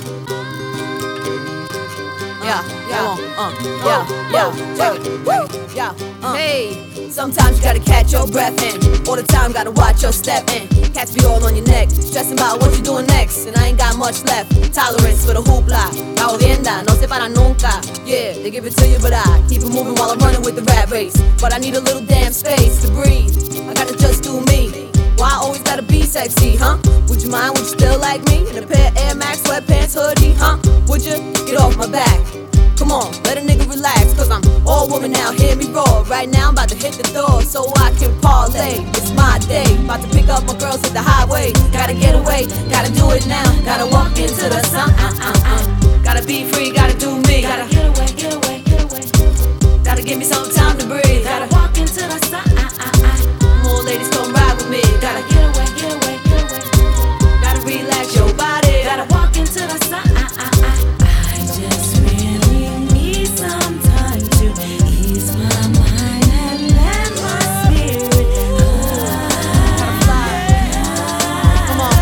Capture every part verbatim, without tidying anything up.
Yeah, yeah, uh, yeah, yeah, check it, woo, yeah, uh, hey. Sometimes you gotta catch your breath in, all the time gotta watch your step in. Cats be all on your neck, stressing about what you doing next. And I ain't got much left, tolerance for the hoopla. La odienda, no se para nunca. Yeah, they give it to you but I keep it moving while I'm running with the rat race. But I need a little damn space to breathe, I gotta just do me. Why I always gotta be sexy, huh? Would you mind, would you still like me? In a pair of Air Max sweatpants hoodie, huh? Would you? Get off my back. Come on, let a nigga relax, cause I'm all woman now, hear me roar. Right now I'm about to hit the door so I can parlay. It's my day, about to pick up my girls at the highway. Gotta get away, gotta do it now. Gotta walk into the sun, uh, uh, uh. Gotta be free, gotta do me. Gotta get away, get away, get away. Gotta give me some time to breathe. Gotta walk into the sun, uh, uh, uh. More ladies come ride with me. Gotta get away, get away, get away. Gotta relax your body. Gotta walk into the sun, uh, uh, uh. I just really need some time to ease my mind and let my spirit Gotta fly. Come on.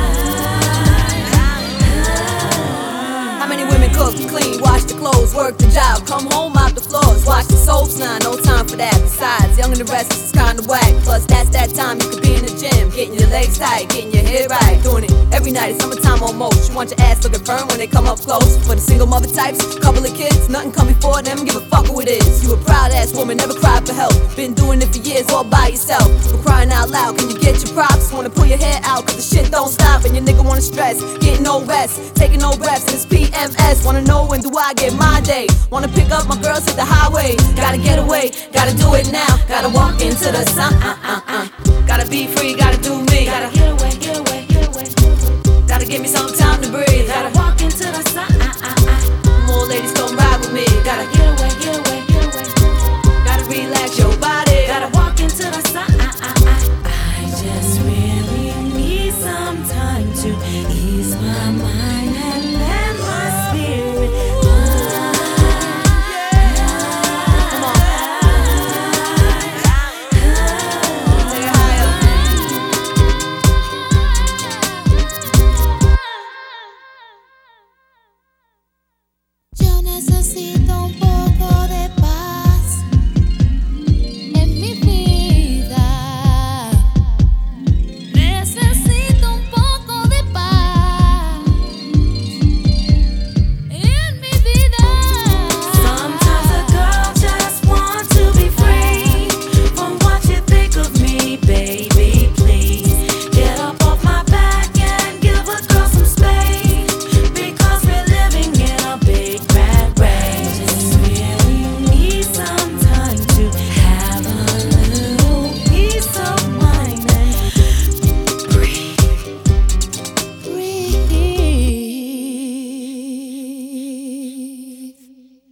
How many women cook, clean, wash the clothes, work the job, come home out the floors, watch the soaps? Nah, no time for that. Besides, young and the rest is kinda whack. Plus, that's that time you could be in the gym, getting your legs tight, getting your head right, doing it every night. It's summertime almost. You want your ass looking firm when they come up close. For the single mother types, couple of kids, nothing come before them. Give a fuck who it is. You a proud ass woman, never cried for help. Been doing it for years all by yourself. For crying out loud, can you get your props? Wanna pull your hair out, cause the shit don't stop. And your nigga wanna stress, getting no rest, taking no breaths, and it's P M S. Wanna know when do I get my day? Wanna pick up my girls, hit the highway. Gotta get away, gotta do it now. Gotta walk into the sun, uh, uh, uh. Gotta be free, gotta do me. Gotta get away, get away, get away. Gotta give me some time to breathe. Gotta walk into the sun, uh, uh, uh. More ladies come ride with me. Gotta get away, get away, get away. Gotta relax your body. Gotta walk into the sun, uh, uh, uh. I just really need some time to ease my mind and let my spirit fly. Come on. Take it higher. Yo necesito un poco